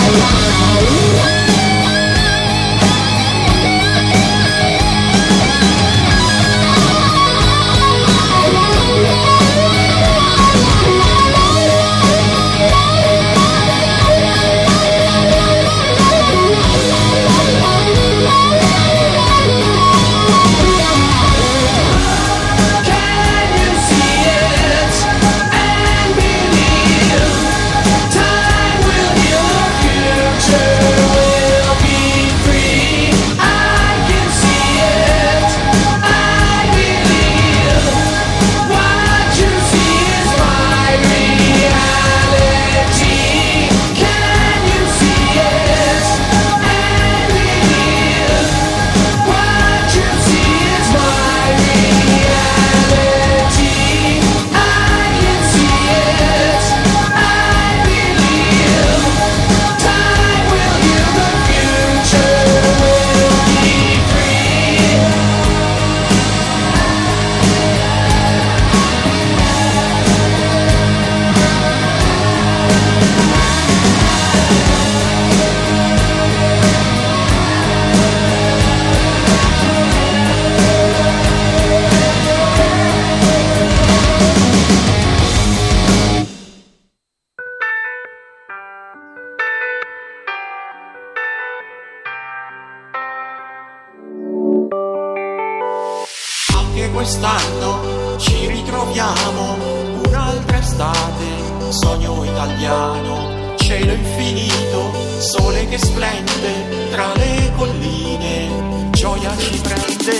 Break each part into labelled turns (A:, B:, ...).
A: Quest'anno ci ritroviamo, un'altra estate, sogno italiano, cielo infinito, sole che splende tra le colline, gioia ci prende.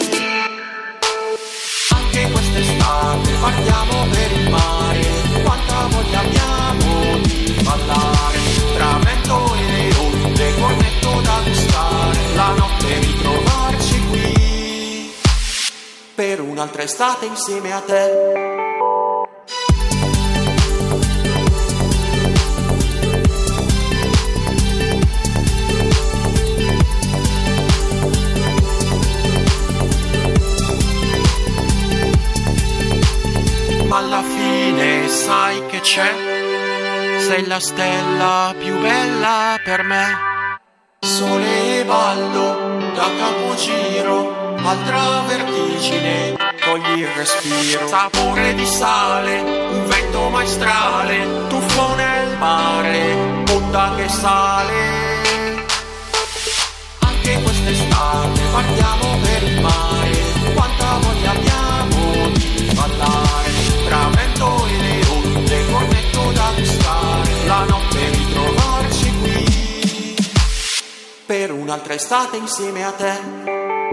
A: Anche quest'estate partiamo per il mare, quanta voglia abbiamo di ballare, tra vento e le onde, cornetto da gustare, la notte ritrovarci qui per un'altra estate insieme a te. Ma alla fine sai che c'è? Sei la stella più bella per me. Sole e ballo da capogiro, altra vertigine, togli il respiro. Sapore di sale, un vento maestrale, tuffo nel mare, onda che sale. Anche quest'estate partiamo per il mare, quanta voglia abbiamo di ballare, tra vento e le onde, cornetto da gustare, la notte ritrovarci qui per un'altra estate insieme a te.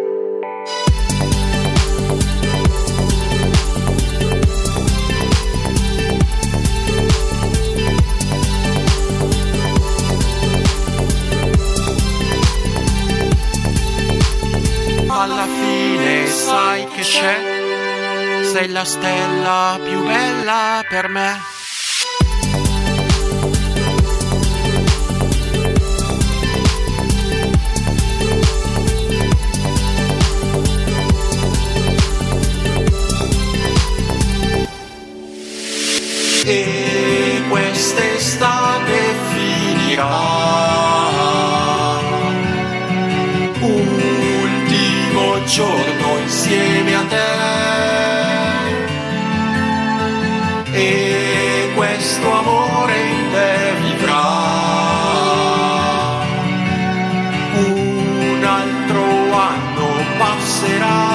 A: Alla fine sai che c'è? Sei la stella più bella per me. E quest'estate finirà. Giorno insieme a te, e questo amore in te vivrà. Un altro anno passerà.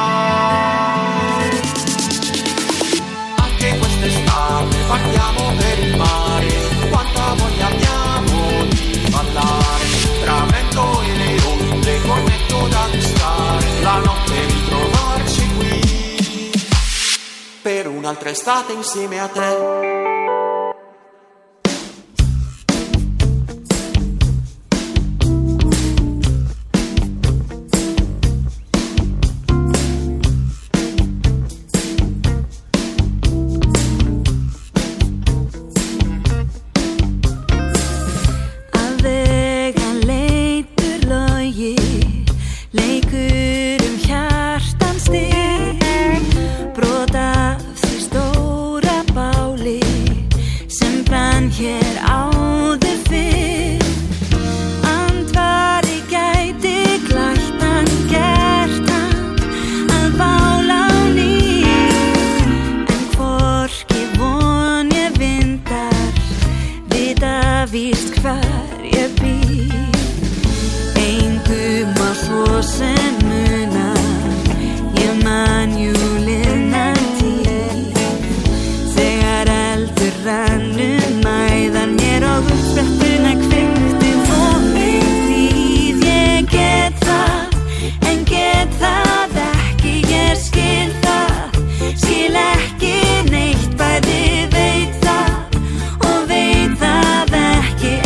A: Anche quest'estate partiamo per il mare, quanta voglia abbiamo di ballare, tra vento e le onde, cornetto da gustare, la notte ritrovarci qui per un'altra estate insieme a te.
B: Hér áður fyrr víst hvar ég býr. Engum má svo sem munar, ég man júlinnan tíð. Þegar eldur rannum mæðar mér og uppsprettuna kveikti vonum líf. Ég get það, en get það ekki, ég skil það, skil ekki neitt, bæði veit það og veit það ekki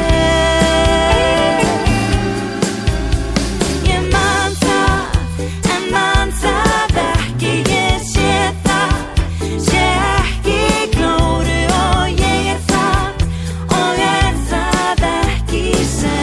B: Ég man það, en man það ekki, ég sé það, sé ekki glóru og ég það og það ekki sem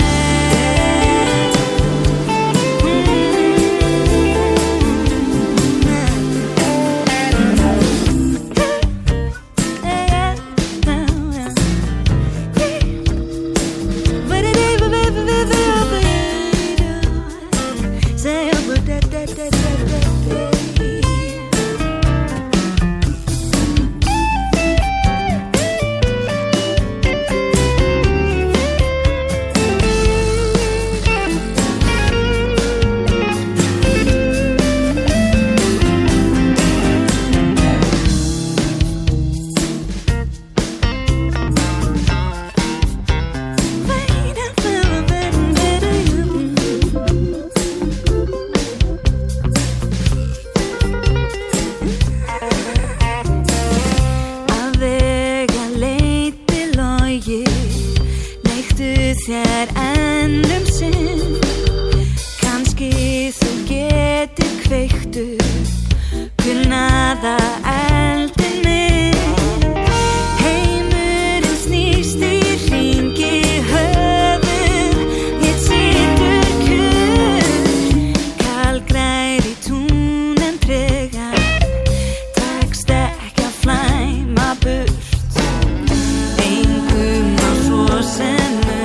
B: þér ennum sinn, kannski þú getur kveikt upp kunnaða eldin minn. Heimurinn snýst í hringi höfuð, ég situr kjur, kalgrær í túnen tregar, takst ekki að flæma burt. Engum á svo sem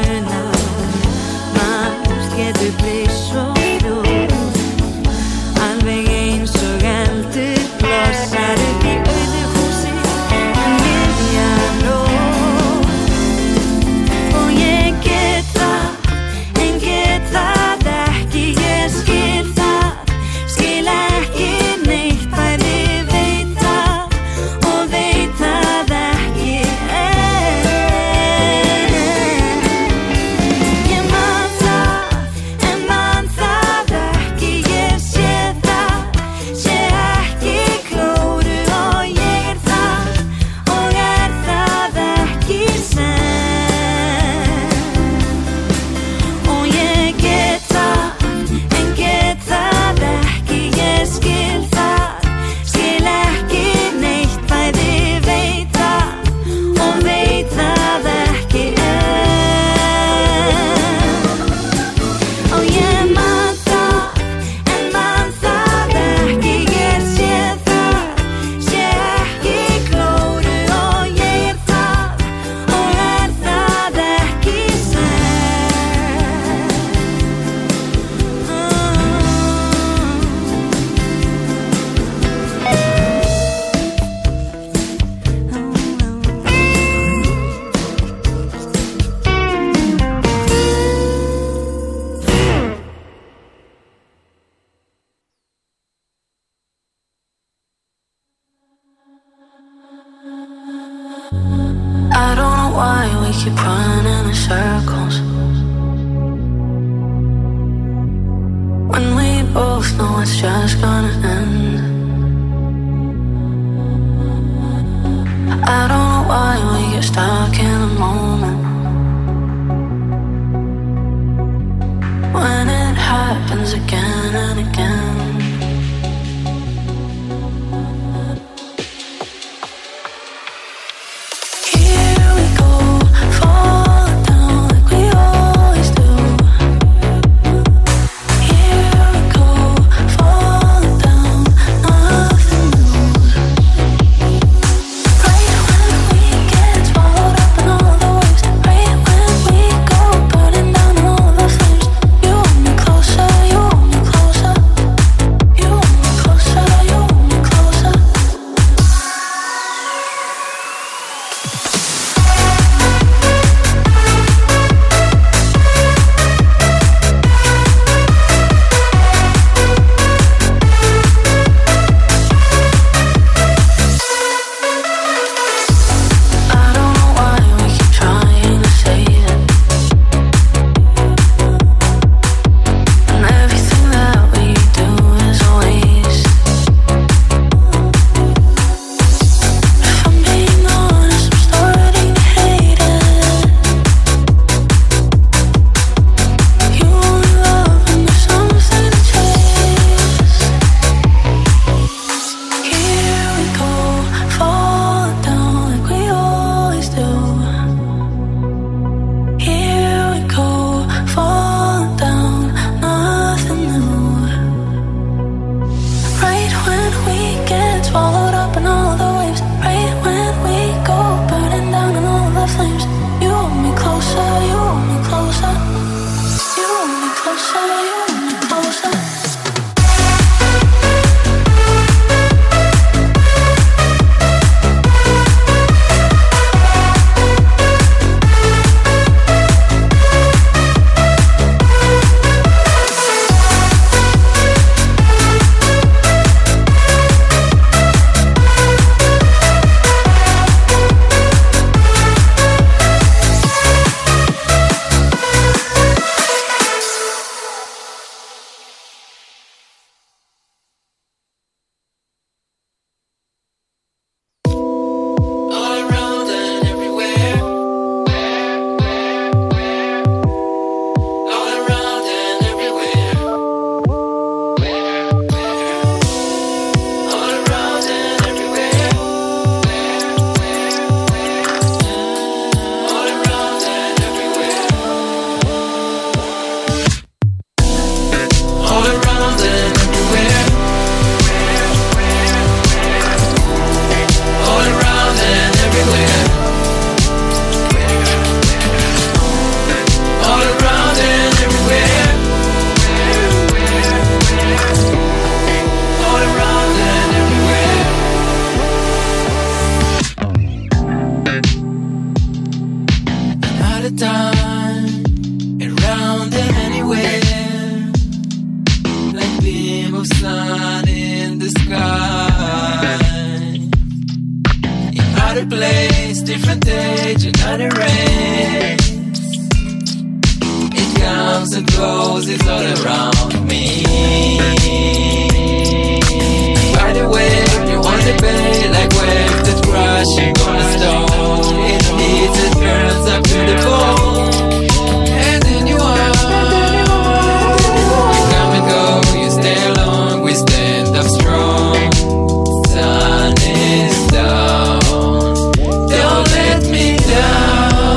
B: getur breyst svo fljótt, alveg eins og eldur blossar upp í auðu húsi miðjan nótt. Og ég get það, en get það ekki, ég skil það, skil ekki neitt, bæði veit það og veit það ekki Ég man það, en man það ekki, ég sé það, sé ekki klóru og ég það og það ekki sem. Og ég get það, en get það ekki, ég skil það, skil ekki neitt, bæði veit það og veit það ekki Og ég man það, en man það ekki, ég sé það, sé ekki klóru og ég það og það ekki I don't know why we keep running in circles when we both know it's just gonna end. I don't know why we get stuck in a moment when it happens again and again. Here we go, falling down like we always do. Here we go, falling down, nothing new. Right when we get swallowed up in all the waves, right when we go burning down all the flames. You hold me closer, you hold me
C: the time, around and anywhere, like beam of sun in the sky. In other place, different age, another race. It comes and goes, it's all around me. By the way, you want to be like waves that crashing on a stone. It needs, it burns up to the bone. And then you are. You come and go, you stay long, we stand up strong. Sun is down, don't let me down.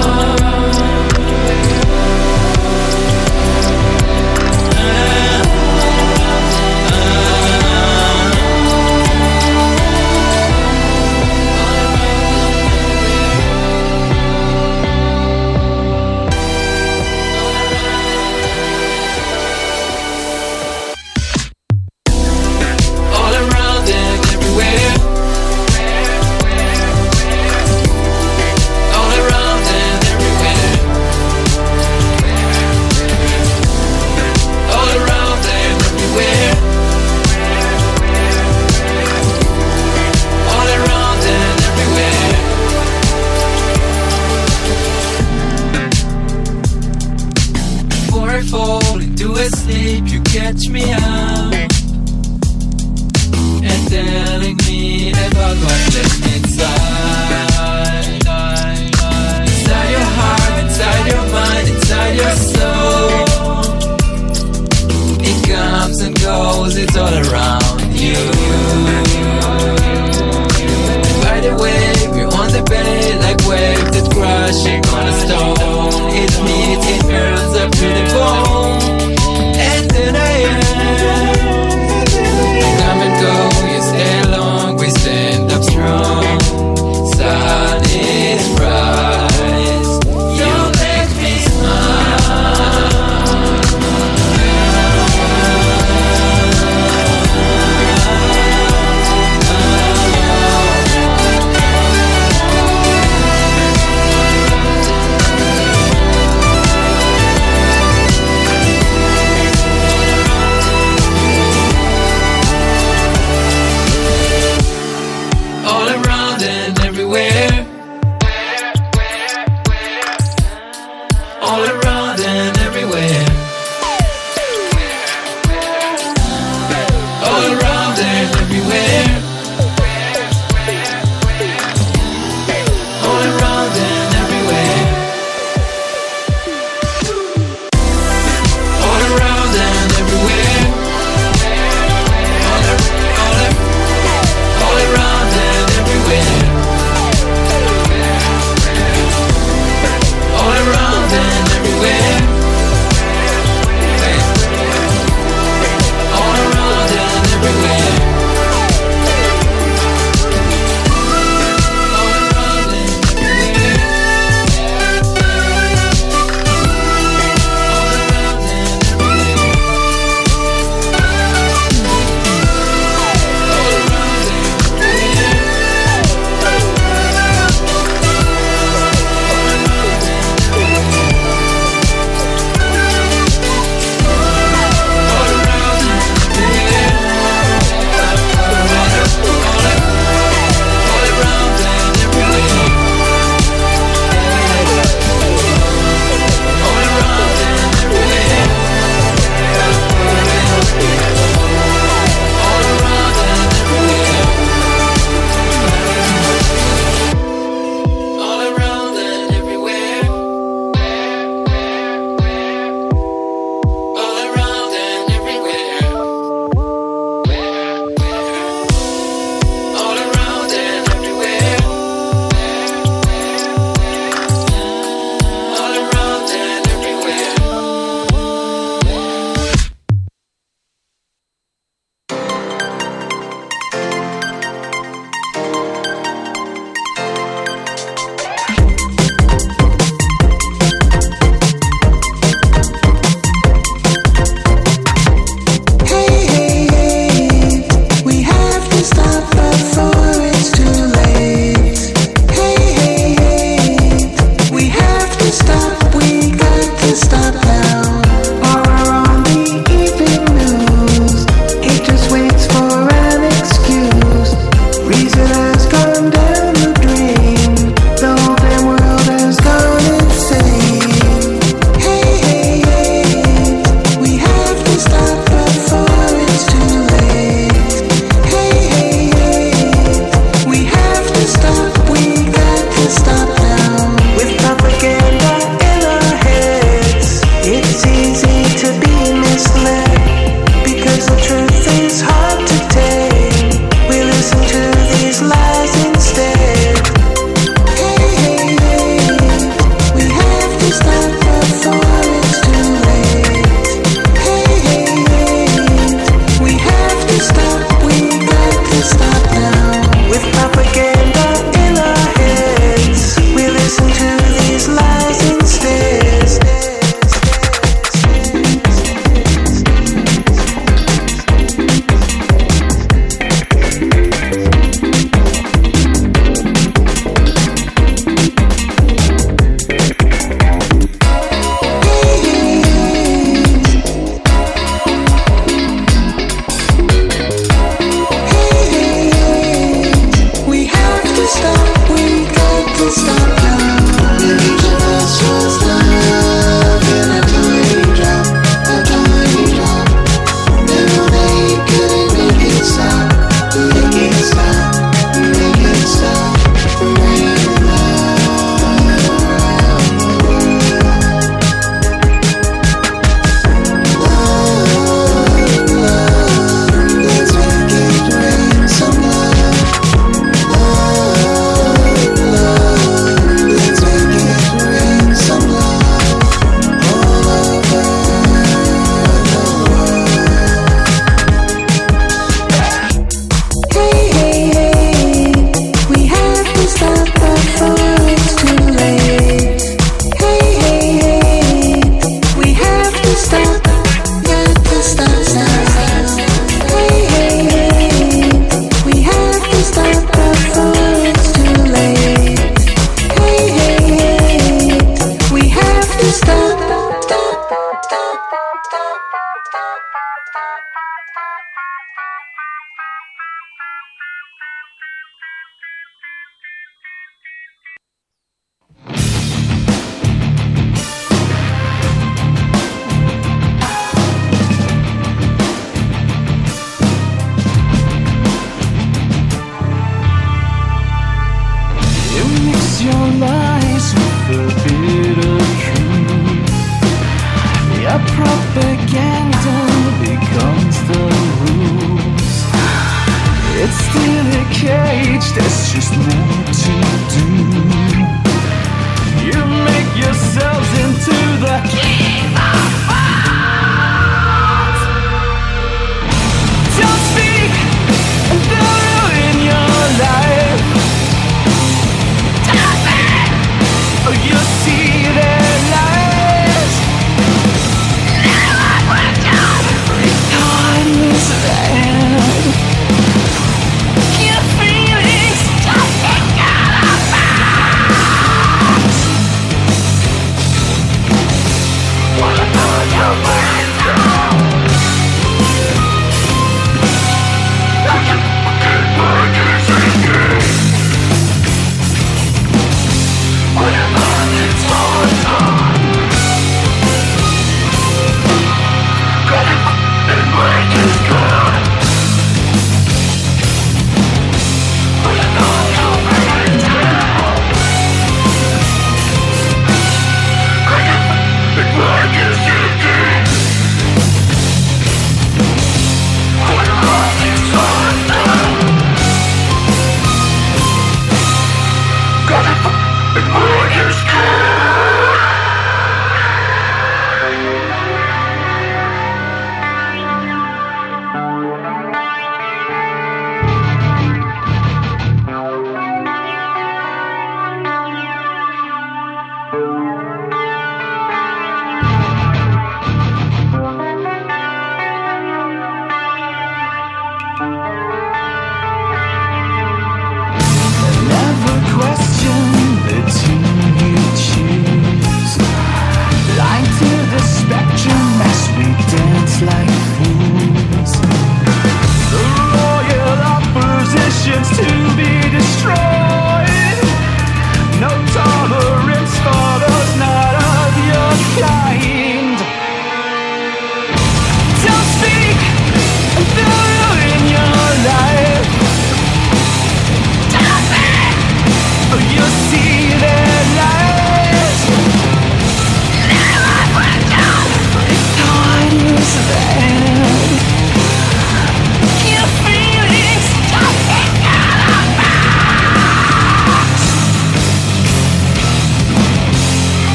C: Fall into a sleep, you catch me out and telling me about what's left inside. Inside your heart, inside your mind, inside your soul. It comes and goes, it's all around you. By the way, we're on the bed like waves that crashing on a stone. It meets, it burns up to the bone. And then I am. Come and go, you stay long, we stand up strong. Sun is rise, you make me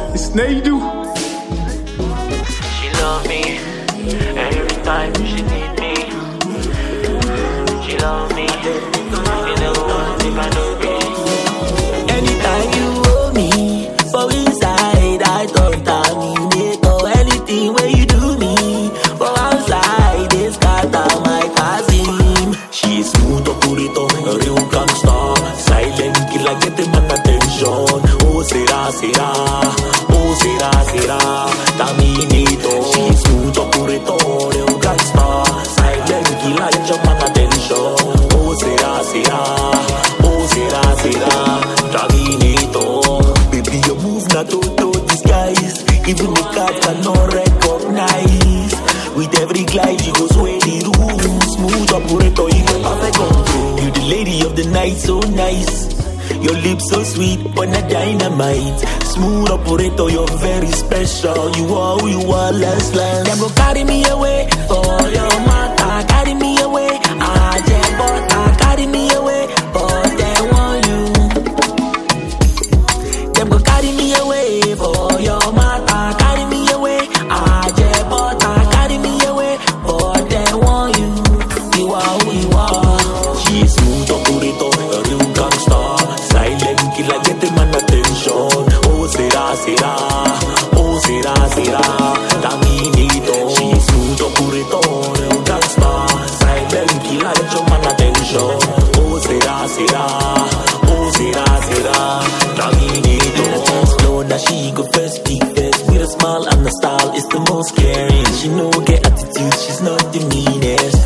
D: It's Nadu.
E: She love me every time she need me. She love me. You never want to take my no peace.
F: Anytime you hold me, for inside I don't terminate. Or anything where you do me, for outside they scatter my cousin. She is smooth operator, a real gangster. Silent killer, get the man attention. Oh, será, será. Oh, será, será. Terminator. She is smooth operator, real gangster. Silent killer, get your man attention. Oh, será, será. Oh, será, será. Terminator. Baby, your move not auto disguise. Even the cat cannot recognize. With every glide, you go sway the room. Smooth operator, you get perfect control. You the lady of the night, so nice. Your lips so sweet, but not dynamite. Smooth operator, you're very special. You are who you are, last. Them go carry me away for your mata. Carry me away, I just bought. Carry me away, but they want you. Them go carry me away for your mata. Carry me away, I just bought. Carry me away, but they want you. You are who you are. She is smooth operator, a real gangster. Silent killer, get the man attention. Oh, será, será. Oh, será, será. Terminator. She is smooth operator, real gangster. Silent killer, get your man attention. Oh, será, será. Oh, será, será. Terminator. Flow, now she go first, speak first. With a smile and a style, it's the most caring. She know get attitude, she's not the meanest.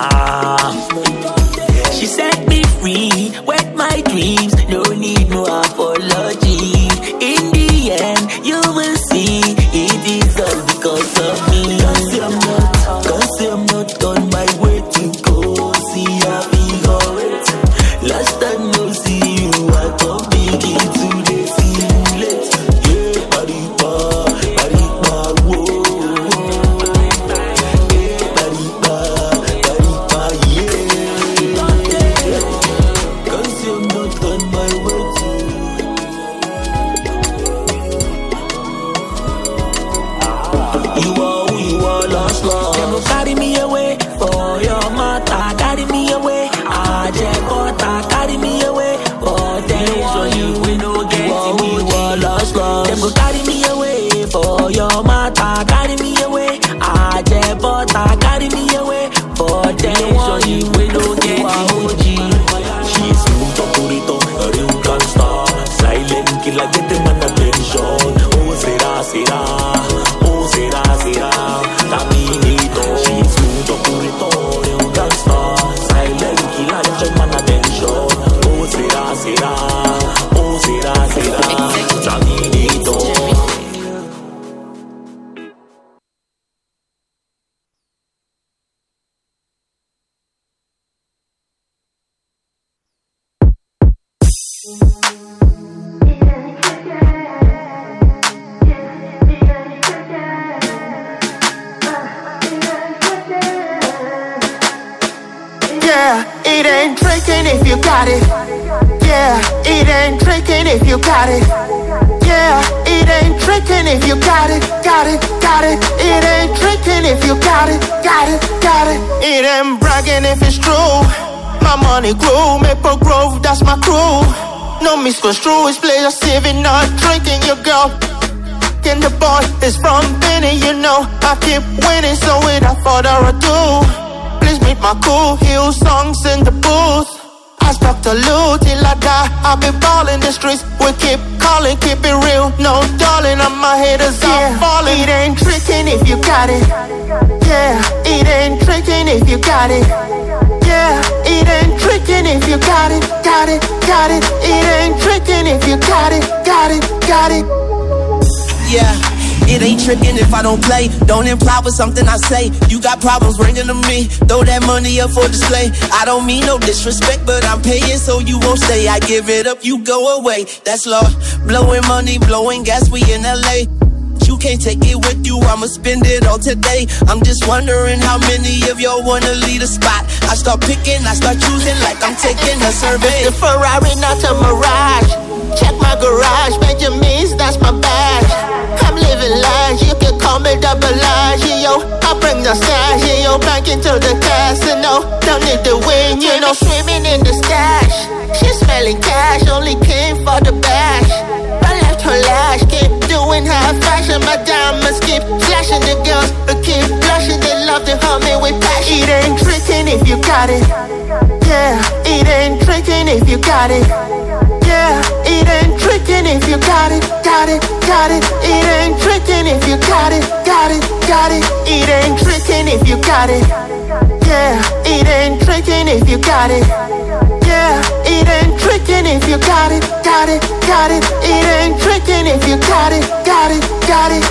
F: She set me free, wet my dreams, no need no apology. In the end, you will see, it is all because of me. Cause I'm not on my way to go see a figure it. Last time no see you, I don't begin to the feel it. Yeah, bariba, whoa. Yeah, bariba, yeah. Cause I'm not on my way to. You are who you are, lost. Them go carry me away for your mata. Carry me away, I just bought. Carry me away, but they want you. We no get you are who you are, lost. Them go carry me away for your mata. Carry me away, I just bought. Carry me away, but they want you. We no get you OG. She is smooth operator, a real gangster. Silent killer, get the man attention. Oh, será, será. Oh, será, será. Terminator. She is smooth operator, real gangster. Silent killer, get your man attention. Oh, será, será. Oh, será, será. Terminator.
A: Yeah, it ain't tricking if you got it. Yeah, it ain't tricking if you got it. Yeah, it ain't tricking if you got it, got it, got it. It ain't tricking if you got it, got it, got it. It ain't bragging if it's true. My money grew, Maple Grove, that's my crew. No misconstrue, it's pleasure saving, not tricking your girl. And the boy is from Benny, you know. I keep winning, so without further ado, please meet my cool heel songs in the booth. I stuck to loot till I die. I'll be ballin' the streets. We keep calling, keep it real. No darling, I'm my haters, I'm falling. It ain't tricking if you got it. Yeah, it ain't tricking if you got it. Yeah, it ain't tricking if you got it, got it, got it. It ain't tricking if you got it, got it, got it.
G: Yeah, it ain't tricking if I don't play. Don't imply with something I say. You got problems bringing to me. Throw that money up for display. I don't mean no disrespect, but I'm paying so you won't stay. I give it up, you go away. That's law. Blowing money, blowing gas, we in LA. You can't take it with you, I'ma spend it all today. I'm just wondering how many of y'all wanna lead a spot. I start picking, I start choosing like I'm taking a survey.
A: The Ferrari, not a Mirage. Check my garage, Benjamins, that's my badge.
D: from the stash. Yeah, you're back into the casino. Don't need to win, you know, swimming in the stash. She's smelling cash, only came for the bash. I left her lash, keep doing high fashion. My diamonds keep flashing, the girls keep blushing. They love to hug me with passion. It ain't tricking if you got it. Yeah, it ain't tricking if you got it. Yeah, it ain't tricking if you got it, got it, got it. It ain't tricking if you got it, got it, got it. It ain't tricking if you got it. Yeah, it ain't tricking if you got it. Yeah, it ain't tricking if you got it, got it, got it. It ain't tricking if you got it, got it, got it.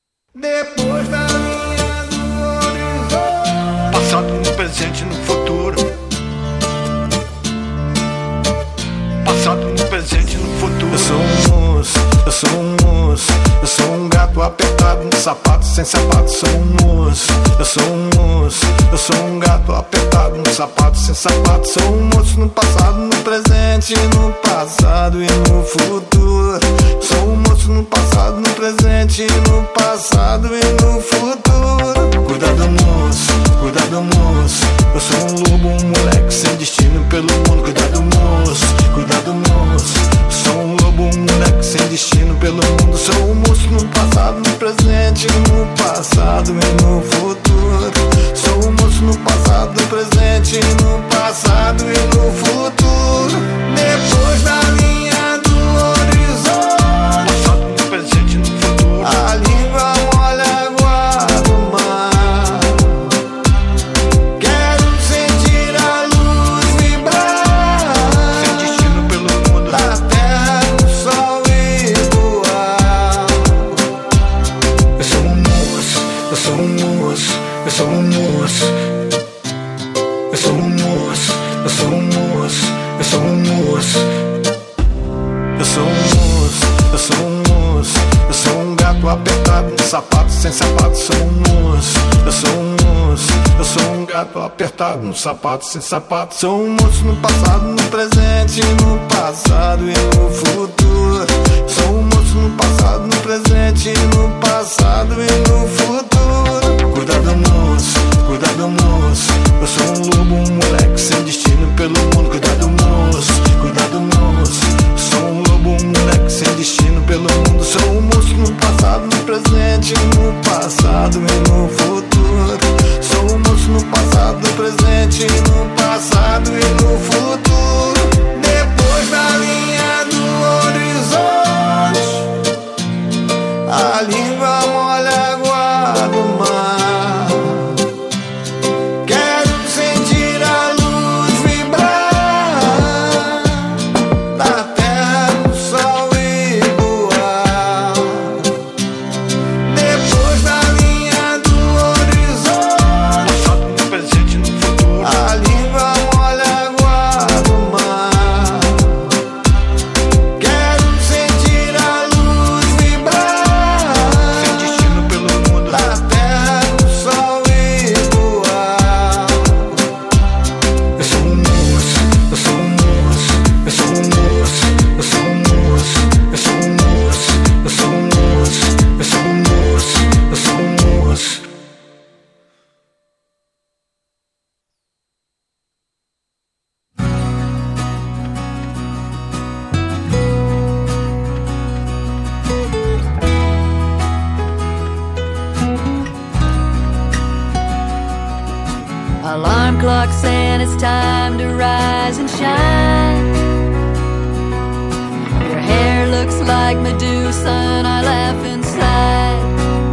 H: Depois da linha do horizonte, passado, no presente e no futuro, apertado no sapato, sem sapato. Sou um moço, eu sou um moço. Eu sou um gato apertado no sapato, sem sapato. Sou um moço no passado, no presente, no passado e no futuro. Sou um moço no passado, no presente, no passado e no futuro. Cuidado moço, cuidado moço. Eu sou um lobo, um moleque sem destino pelo mundo. Cuidado moço, cuidado moço. Sou um lobo, um moleque sem destino pelo mundo. Sou um moço no passado, no presente, no passado e no futuro. Sou um moço no passado, no presente, no passado e no futuro. Depois da linha do horizonte, passado, no presente e no futuro. A língua molha a água do mar. Quero sentir a luz vibrar, sem destino pelo mundo, da terra, do sol e do ar. Eu sou um moço, eu sou um moço. Eu sou um moço. Eu sou um moço. Eu sou um moço. Eu sou um moço. Eu sou um moço. Eu sou um moço. Eu sou um gato apertado no sapato, sem sapato. Sou um moço. Eu sou um moço. Eu sou um gato apertado no sapato, sem sapato. Sou um moço no passado, no presente, no passado e no futuro. Sou um moço no passado, no presente, no passado e no futuro. Cuidado moço, cuidado moço. Eu sou um lobo, um moleque sem destino pelo mundo. Cuidado moço, cuidado moço. Sou um lobo, um moleque sem destino pelo mundo. Sou um moço no passado, no presente, no passado e no futuro. Sou um moço no passado, no presente, no passado e no futuro. Depois da linha do horizonte, a língua molha a água do mar. Quero sentir a luz vibrar, da terra, do sol e do ar. Depois da linha do horizonte, passado, no presente e no futuro. A língua molha a água do mar. Quero sentir a luz vibrar, sem destino pelo mundo, da terra, do sol e do ar. Eu sou um moço, eu sou um moço. Eu sou um moço, eu sou um moço. Eu sou um moço, eu sou um moço. Eu sou um moço, eu sou um moço.
B: Alarm clock saying it's time to rise and shine. Your hair looks like Medusa and I laugh inside.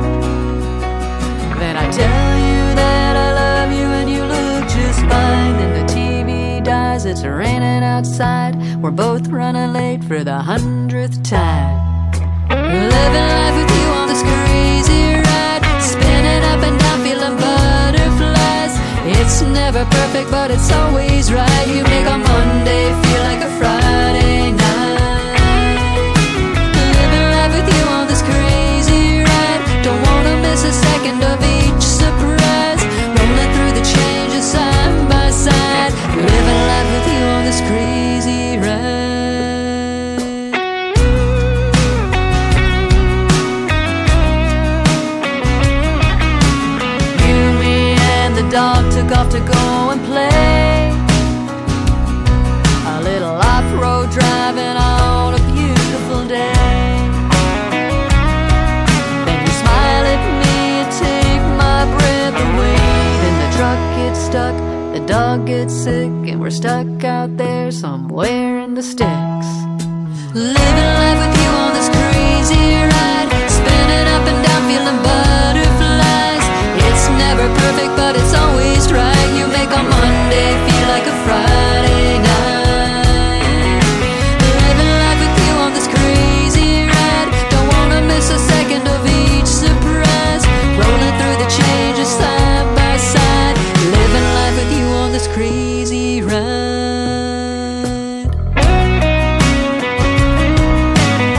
B: Then I tell you that I love you and you look just fine. Then the TV dies, it's raining outside. We're both running late for the 100th time. Living life with you on this crazy ride, spinning up and down, feeling butterflies. It's never perfect, but it's always right. You make a Monday feel like a Friday night. Living life with you on this crazy ride, don't wanna miss a second of each surprise. Rolling through the changes side by side. Living life with you on this crazy ride. The dog took off to go and play a little off-road driving on a beautiful day. Then you smile at me and take my breath away. Then the truck gets stuck, the dog gets sick, and we're stuck out there somewhere in the sticks. Living life with you on this crazy ride, spinning up and down, feeling butterflies. It's never perfect, but it's always right. You make a Monday feel like a Friday night. Living life with you on this crazy ride, don't wanna miss a second of each surprise. Rolling through the changes side by side. Living life with you on this crazy ride.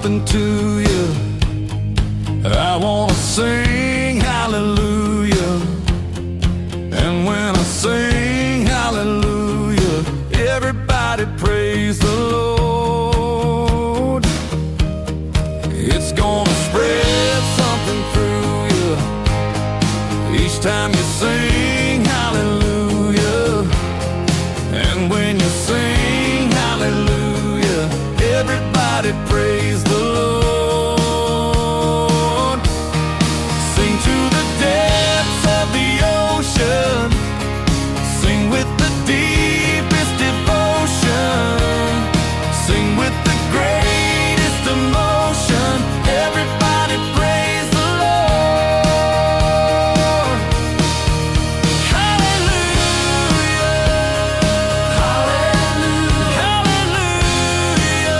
H: something to you. I wanna sing hallelujah. And when I sing hallelujah, everybody praise the Lord. It's gonna spread something through you each time you sing hallelujah. And when you sing hallelujah, everybody praise the Lord. Sing to the depths of the ocean, sing with the deepest devotion, sing with the greatest emotion, everybody praise the Lord. Hallelujah, hallelujah, hallelujah,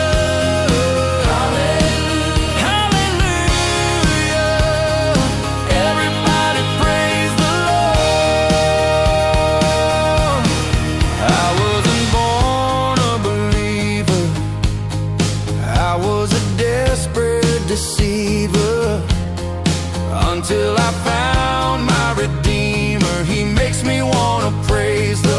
H: hallelujah, everybody praise the Lord. I wasn't born a believer, I was a desperate deceiver, until I found my Redeemer. He makes me wanna praise the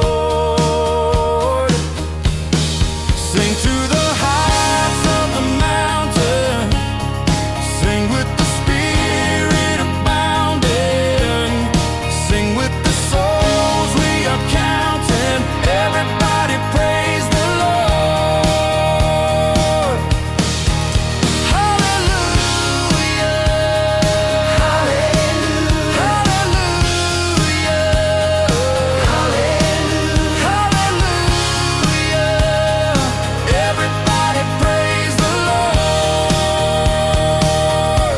H: Lord. Sing to the heights of the mountain, sing with the Spirit abounding, sing with the souls we are counting, everybody praise the Lord. Hallelujah, hallelujah, hallelujah, hallelujah, everybody praise the Lord.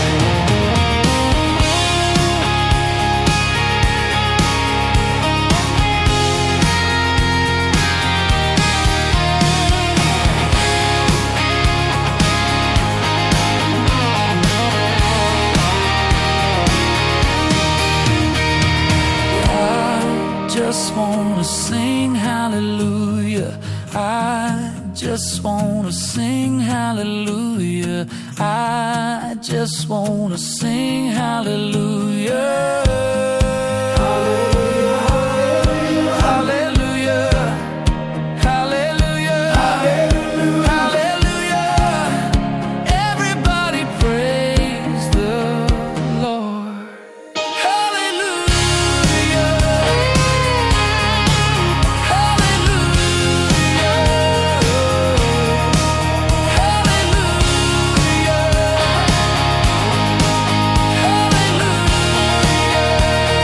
H: I just wanna sing hallelujah. I just wanna sing hallelujah. I just wanna sing hallelujah. Hallelujah, hallelujah, hallelujah. Everybody praise the Lord. Hallelujah, hallelujah, hallelujah.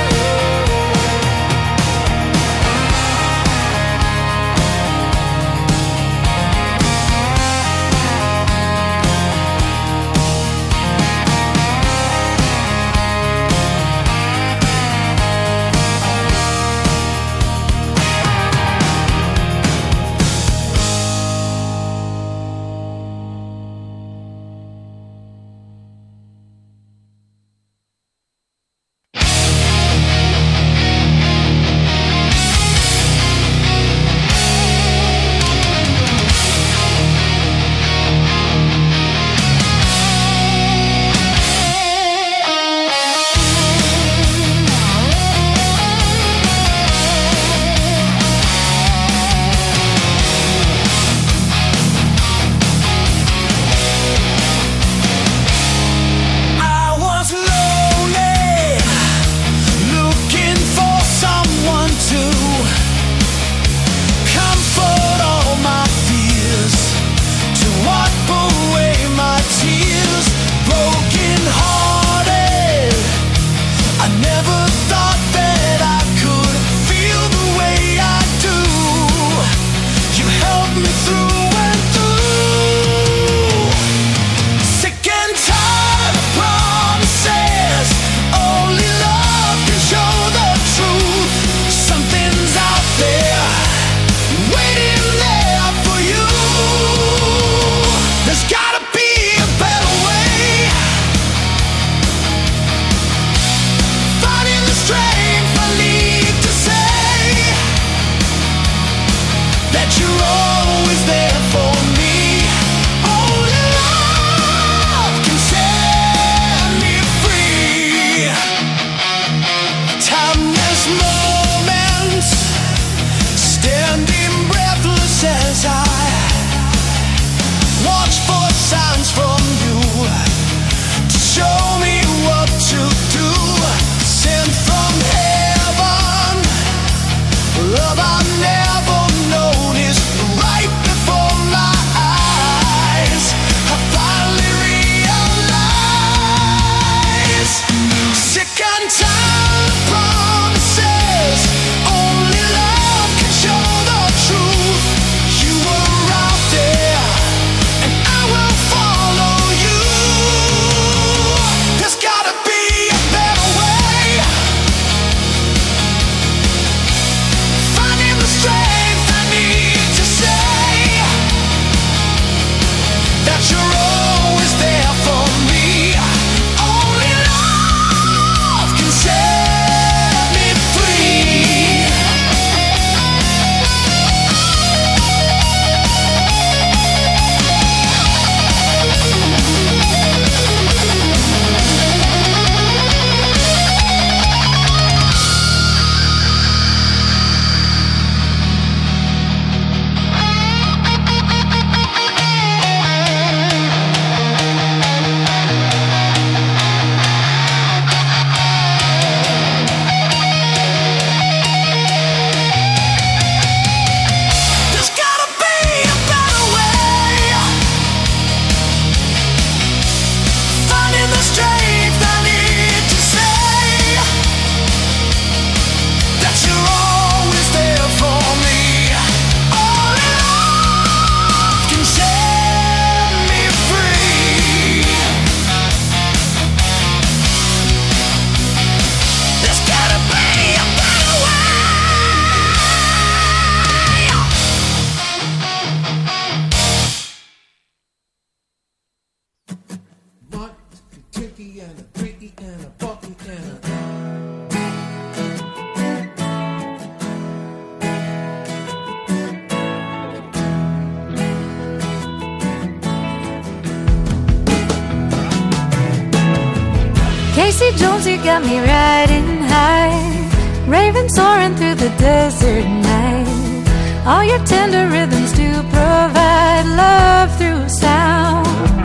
I: and a 3 and a 4 and a
J: Casey Jones, you got me riding high, raving, soaring through the desert night. All your tender rhythms to provide love through sound.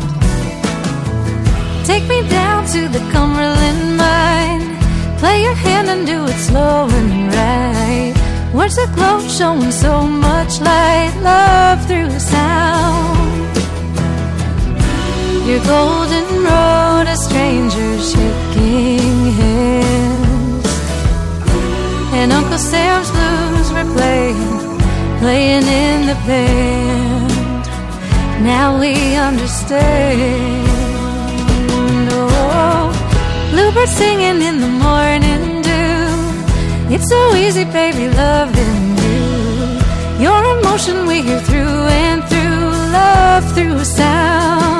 J: Take me down to the Cumberland mine, play your hand and do it slow and right. Words that glow, showing so much light, love through sound. Your golden road, a stranger shaking hands, and Uncle Sam's blues were playing in the band. Now we understand. Oh, bluebird singing in the morning dew. It's so easy, baby, loving you. Your emotion we hear through and through, love through sound.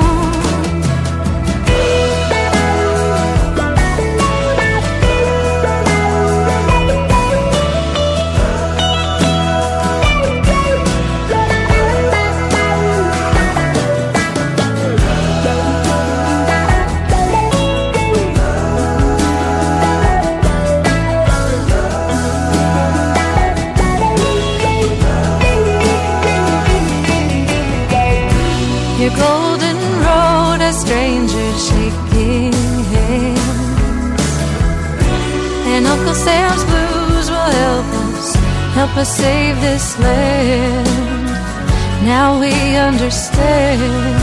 J: Your golden road, a stranger shaking hands, and Uncle Sam's blues will help us save this land. Now we understand.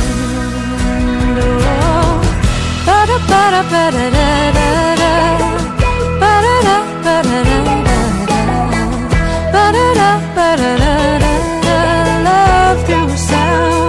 J: Oh, ba-da ba-da ba-da-da-da-da, ba-da-da ba-da-da-da-da, ba-da-da ba-da-da-da-da, love through sound.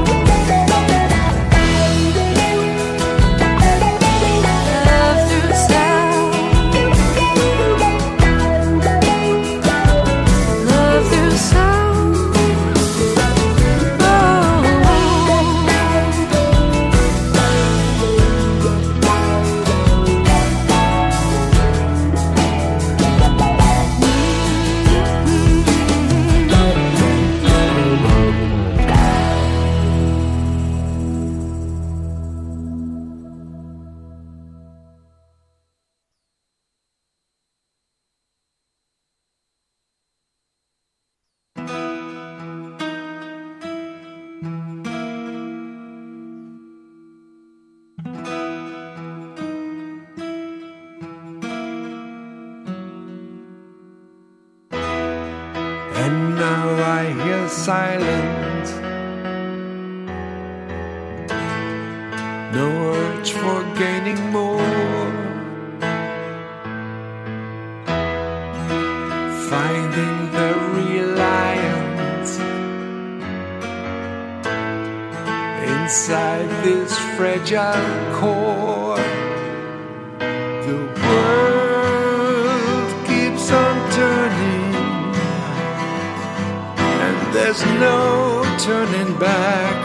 H: And now I hear silence, no urge for gaining more, finding the reliance inside this fragile core. The world keeps on turning, there's no turning back.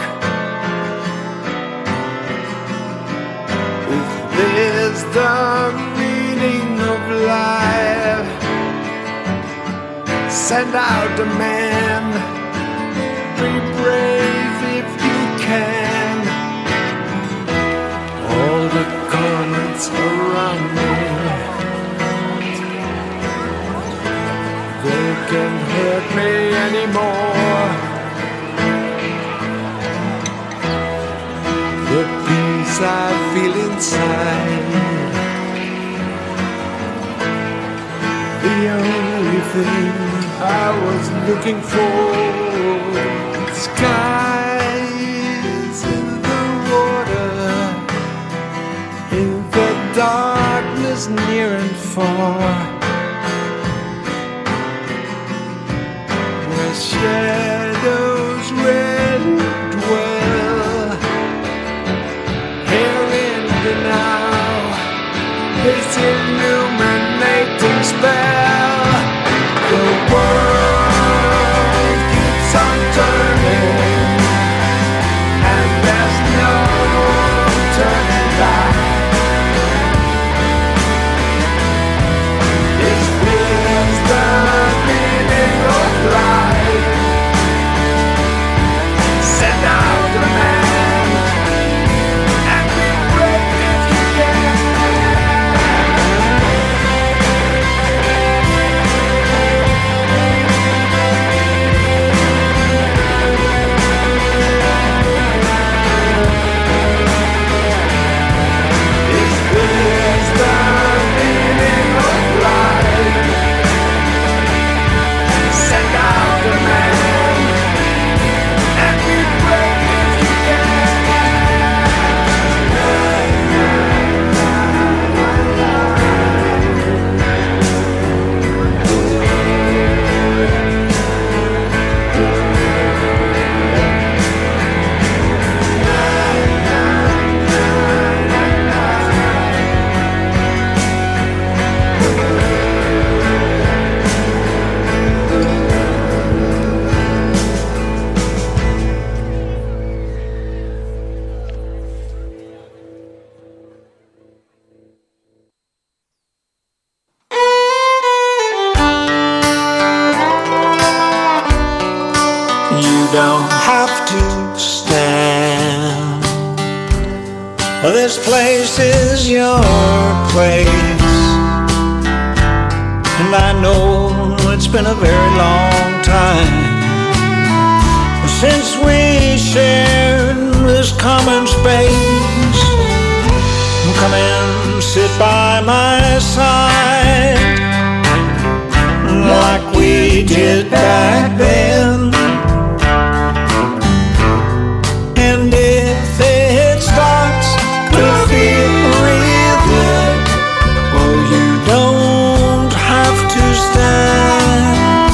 H: If this the meaning of life, send out a man, be brave if you can. All the currents around me, they can't hurt me anymore. The peace I feel inside, the only thing I was looking for. Skies in the water, in the darkness near and far, where shadows will dwell. Here in the now, this illuminating spell. The world keeps have to stand. This place is your place, and I know it's been a very long time since we shared this common space. Come and sit by my side like we did back then. And if it starts to feel real good, well, you don't have to stand.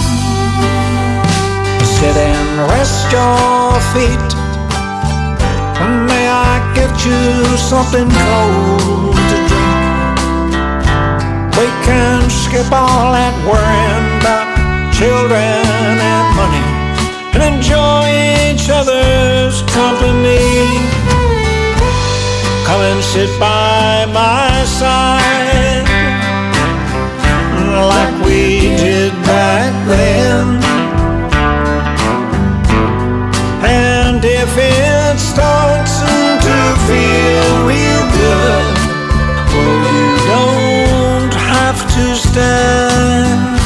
H: Sit and rest your feet. May I get you something cold to drink? We can skip all that worrying about children and money and enjoy each other's company. Come and sit by my side like we did back then. And if it starts to feel real good, well, you don't have to stand.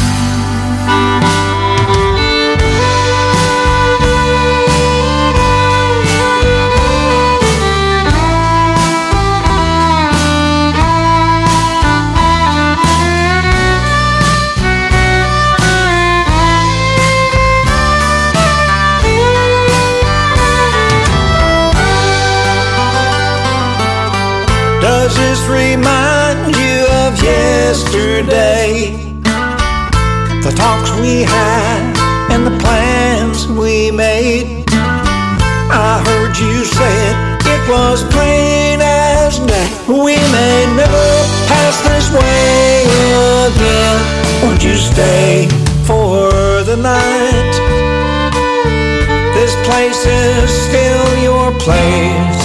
H: Does this remind you of yesterday? The talks we had and the plans we made. I heard you say it was plain as day. We may never pass this way again. Won't you stay for the night? This place is still your place,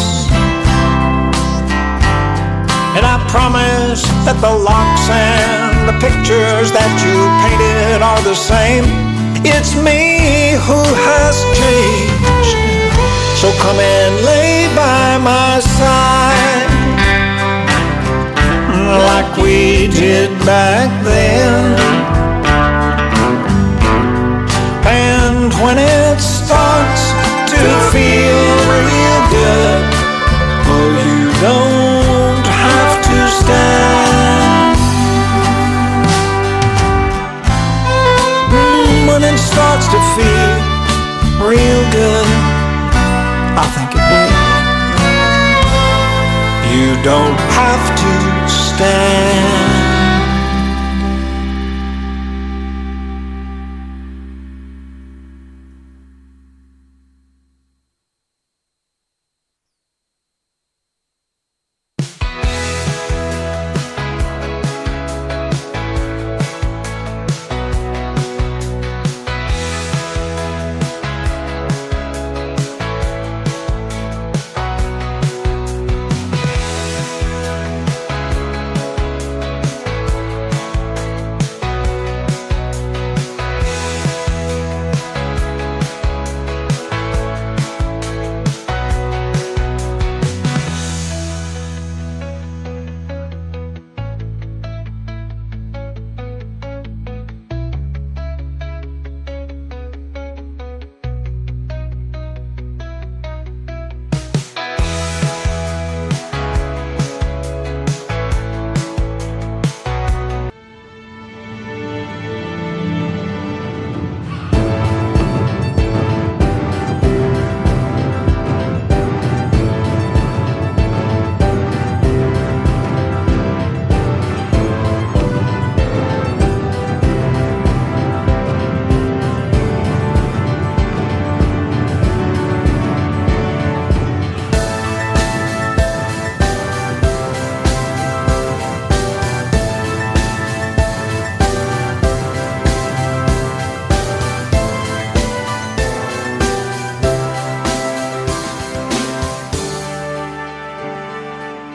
H: and I promise that the locks and the pictures that you painted are the same. It's me who has changed. So come and lay by my side like we did back then. And when it starts to feel real good, oh, you don't have to stand. When it starts to feel real good, I think it will. You don't have to stand.